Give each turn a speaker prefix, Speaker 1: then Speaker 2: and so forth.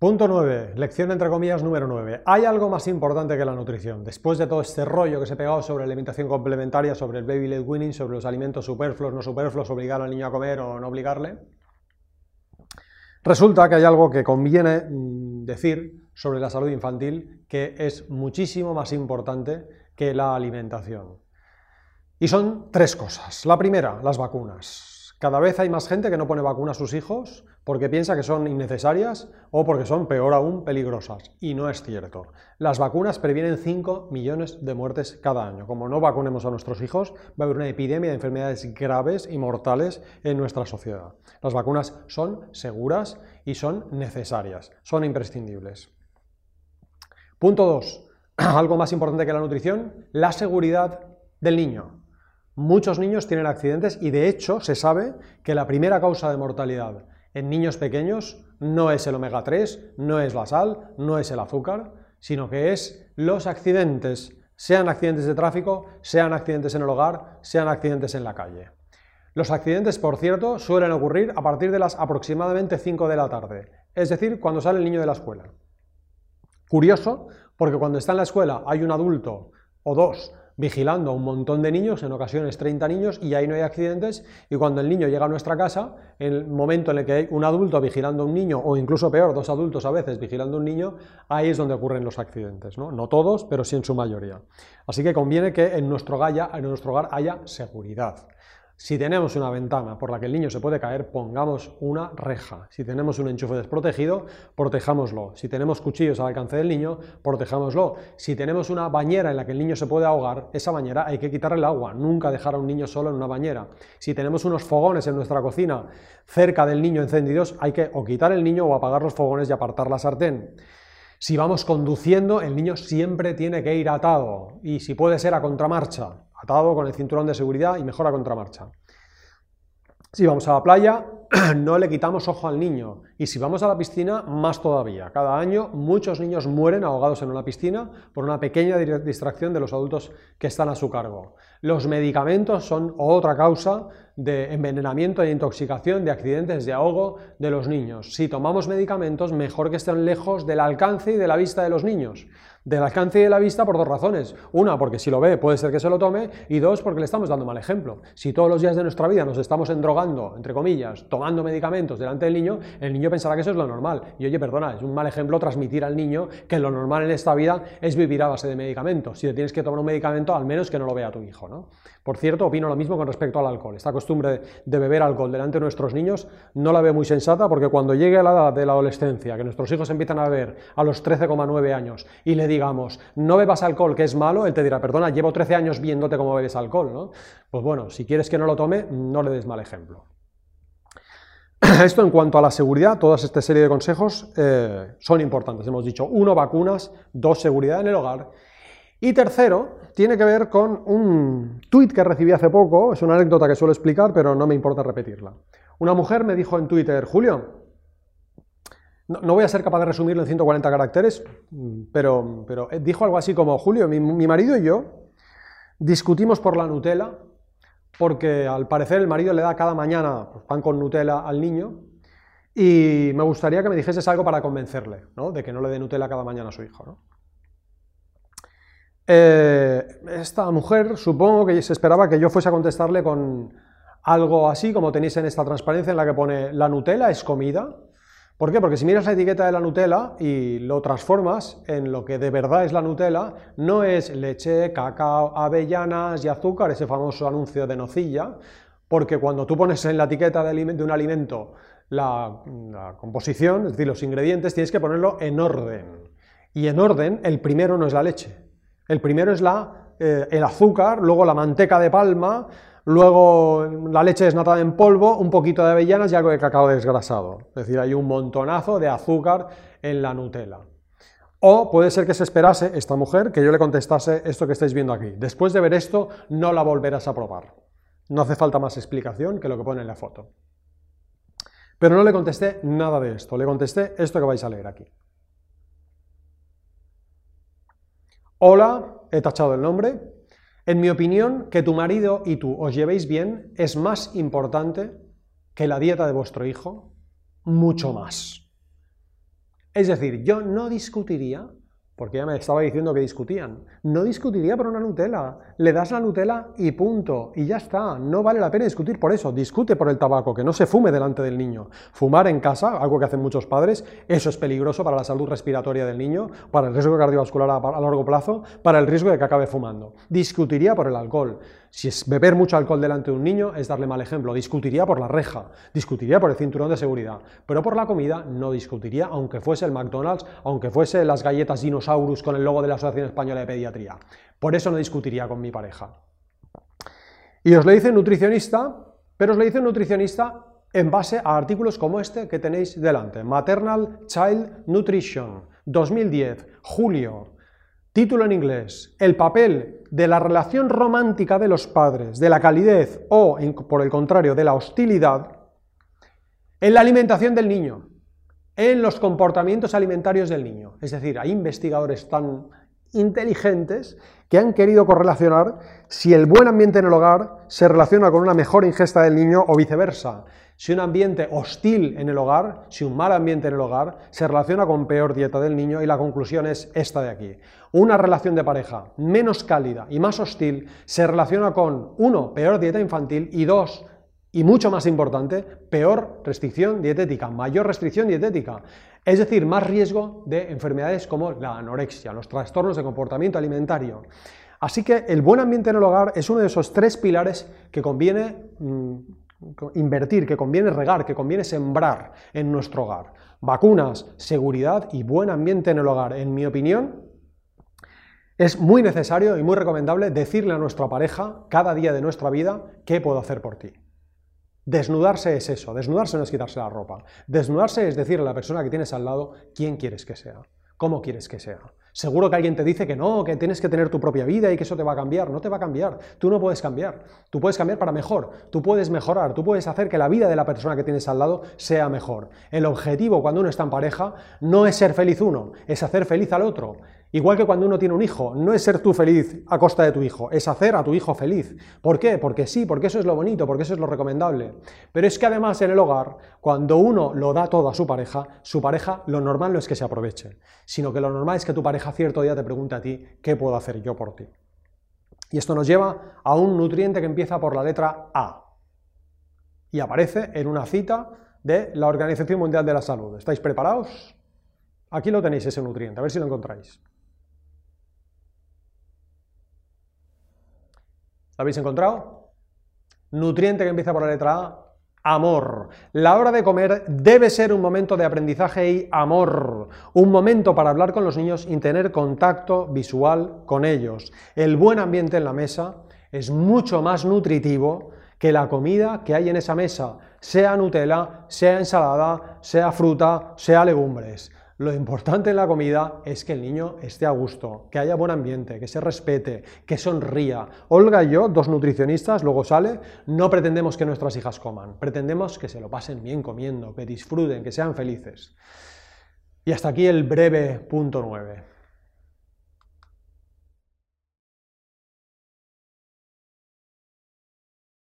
Speaker 1: Punto 9, lección entre comillas número 9. ¿Hay algo más importante que la nutrición? Después de todo este rollo que se ha pegado sobre la alimentación complementaria, sobre el baby led weaning, sobre los alimentos superfluos, no superfluos, obligar al niño a comer o no obligarle, resulta que hay algo que conviene decir sobre la salud infantil que es muchísimo más importante que la alimentación. Y son tres cosas. La primera, las vacunas. Cada vez hay más gente que no pone vacuna a sus hijos porque piensa que son innecesarias o porque son, peor aún, peligrosas. Y no es cierto. Las vacunas previenen 5 millones de muertes cada año. Como no vacunemos a nuestros hijos, va a haber una epidemia de enfermedades graves y mortales en nuestra sociedad. Las vacunas son seguras y son necesarias, son imprescindibles. Punto 2. Algo más importante que la nutrición, la seguridad del niño. Muchos niños tienen accidentes y de hecho se sabe que la primera causa de mortalidad en niños pequeños no es el omega 3, no es la sal, no es el azúcar, sino que es los accidentes, sean accidentes de tráfico, sean accidentes en el hogar, sean accidentes en la calle. Los accidentes, por cierto, suelen ocurrir a partir de las aproximadamente 5 de la tarde, es decir, cuando sale el niño de la escuela. Curioso, porque cuando está en la escuela hay un adulto o dos vigilando a un montón de niños, en ocasiones 30 niños, y ahí no hay accidentes, y cuando el niño llega a nuestra casa, en el momento en el que hay un adulto vigilando a un niño, o incluso peor, dos adultos a veces vigilando a un niño, ahí es donde ocurren los accidentes, ¿no? No todos, pero sí en su mayoría. Así que conviene que en nuestro hogar haya seguridad. Si tenemos una ventana por la que el niño se puede caer, pongamos una reja. Si tenemos un enchufe desprotegido, protejámoslo. Si tenemos cuchillos al alcance del niño, protejámoslo. Si tenemos una bañera en la que el niño se puede ahogar, esa bañera hay que quitarle el agua, nunca dejar a un niño solo en una bañera. Si tenemos unos fogones en nuestra cocina cerca del niño encendidos, hay que o quitar el niño o apagar los fogones y apartar la sartén. Si vamos conduciendo, el niño siempre tiene que ir atado y si puede ser a contramarcha, atado con el cinturón de seguridad y mejor a contramarcha. Si vamos a la playa, no le quitamos ojo al niño y si vamos a la piscina, más todavía. Cada año muchos niños mueren ahogados en una piscina por una pequeña distracción de los adultos que están a su cargo. Los medicamentos son otra causa de envenenamiento e intoxicación, de accidentes de ahogo de los niños. Si tomamos medicamentos, mejor que estén lejos del alcance y de la vista de los niños. Del alcance y de la vista por dos razones. Una, porque si lo ve puede ser que se lo tome, y dos, porque le estamos dando mal ejemplo. Si todos los días de nuestra vida nos estamos endrogando, entre comillas, tomando medicamentos delante del niño, el niño pensará que eso es lo normal. Y oye, perdona, es un mal ejemplo transmitir al niño que lo normal en esta vida es vivir a base de medicamentos. Si te tienes que tomar un medicamento, al menos que no lo vea tu hijo, ¿no? Por cierto, opino lo mismo con respecto al alcohol. Esta costumbre de beber alcohol delante de nuestros niños no la veo muy sensata, porque cuando llegue a la edad de la adolescencia, que nuestros hijos empiezan a beber a los 13,9 años y le digamos, no bebas alcohol, que es malo, él te dirá, perdona, llevo 13 años viéndote cómo bebes alcohol, ¿no? Pues bueno, si quieres que no lo tome, no le des mal ejemplo. Esto en cuanto a la seguridad, toda esta serie de consejos son importantes. Hemos dicho, 1, vacunas, 2, seguridad en el hogar. Y tercero, tiene que ver con un tuit que recibí hace poco, es una anécdota que suelo explicar, pero no me importa repetirla. Una mujer me dijo en Twitter, Julio, no voy a ser capaz de resumirlo en 140 caracteres, pero dijo algo así como, Julio, mi marido y yo discutimos por la Nutella, porque al parecer el marido le da cada mañana pan con Nutella al niño, y me gustaría que me dijeses algo para convencerle, ¿no?, de que no le dé Nutella cada mañana a su hijo, ¿no? Esta mujer supongo que se esperaba que yo fuese a contestarle con algo así como tenéis en esta transparencia en la que pone la Nutella es comida. ¿Por qué? Porque si miras la etiqueta de la Nutella y lo transformas en lo que de verdad es la Nutella, no es leche, cacao, avellanas y azúcar, ese famoso anuncio de nocilla, porque cuando tú pones en la etiqueta de un alimento la composición, es decir, los ingredientes, tienes que ponerlo en orden. Y en orden, el primero no es la leche. El primero es el azúcar, luego la manteca de palma, luego la leche desnatada en polvo, un poquito de avellanas y algo de cacao desgrasado. Es decir, hay un montonazo de azúcar en la Nutella. O puede ser que se esperase esta mujer que yo le contestase esto que estáis viendo aquí. Después de ver esto, no la volverás a probar. No hace falta más explicación que lo que pone en la foto. Pero no le contesté nada de esto, le contesté esto que vais a leer aquí. Hola, he tachado el nombre. En mi opinión, que tu marido y tú os llevéis bien es más importante que la dieta de vuestro hijo, mucho más. Es decir, yo no discutiría, porque ya me estaba diciendo que discutían, no discutiría por una Nutella, le das la Nutella y punto, y ya está, no vale la pena discutir por eso, discute por el tabaco, que no se fume delante del niño. Fumar en casa, algo que hacen muchos padres, eso es peligroso para la salud respiratoria del niño, para el riesgo cardiovascular a largo plazo, para el riesgo de que acabe fumando. Discutiría por el alcohol. Si es beber mucho alcohol delante de un niño es darle mal ejemplo, discutiría por la reja, discutiría por el cinturón de seguridad, pero por la comida no discutiría, aunque fuese el McDonald's, aunque fuese las galletas Dinosaurus con el logo de la Asociación Española de Pediatría. Por eso no discutiría con mi pareja. Y os lo dice un nutricionista, pero os lo dice un nutricionista en base a artículos como este que tenéis delante, Maternal Child Nutrition, 2010, julio. Título en inglés: el papel de la relación romántica de los padres, de la calidez o, por el contrario, de la hostilidad en la alimentación del niño, en los comportamientos alimentarios del niño. Es decir, hay investigadores tan inteligentes que han querido correlacionar si el buen ambiente en el hogar se relaciona con una mejor ingesta del niño o viceversa. Si un ambiente hostil en el hogar, si un mal ambiente en el hogar, se relaciona con peor dieta del niño, y la conclusión es esta de aquí. Una relación de pareja menos cálida y más hostil se relaciona con, 1, peor dieta infantil, y 2, y mucho más importante, peor restricción dietética, mayor restricción dietética. Es decir, más riesgo de enfermedades como la anorexia, los trastornos de comportamiento alimentario. Así que el buen ambiente en el hogar es uno de esos 3 pilares que conviene invertir, que conviene regar, que conviene sembrar en nuestro hogar. Vacunas, seguridad y buen ambiente en el hogar. En mi opinión, es muy necesario y muy recomendable decirle a nuestra pareja cada día de nuestra vida: ¿qué puedo hacer por ti? Desnudarse es eso, desnudarse no es quitarse la ropa. Desnudarse es decirle a la persona que tienes al lado quién quieres que sea, cómo quieres que sea. Seguro que alguien te dice que no, que tienes que tener tu propia vida y que eso te va a cambiar. No te va a cambiar, tú no puedes cambiar. Tú puedes cambiar para mejor, tú puedes mejorar, tú puedes hacer que la vida de la persona que tienes al lado sea mejor. El objetivo cuando uno está en pareja no es ser feliz uno, es hacer feliz al otro. Igual que cuando uno tiene un hijo, no es ser tú feliz a costa de tu hijo, es hacer a tu hijo feliz. ¿Por qué? Porque sí, porque eso es lo bonito, porque eso es lo recomendable. Pero es que además en el hogar, cuando uno lo da todo a su pareja lo normal no es que se aproveche, sino que lo normal es que tu pareja cierto día te pregunte a ti: ¿qué puedo hacer yo por ti? Y esto nos lleva a un nutriente que empieza por la letra A y aparece en una cita de la Organización Mundial de la Salud. ¿Estáis preparados? Aquí lo tenéis, ese nutriente, a ver si lo encontráis. ¿Lo habéis encontrado? Nutriente que empieza por la letra A: amor. La hora de comer debe ser un momento de aprendizaje y amor, un momento para hablar con los niños y tener contacto visual con ellos. El buen ambiente en la mesa es mucho más nutritivo que la comida que hay en esa mesa, sea Nutella, sea ensalada, sea fruta, sea legumbres. Lo importante en la comida es que el niño esté a gusto, que haya buen ambiente, que se respete, que sonría. Olga y yo, 2 nutricionistas, luego sale, no pretendemos que nuestras hijas coman, pretendemos que se lo pasen bien comiendo, que disfruten, que sean felices. Y hasta aquí el breve punto 9.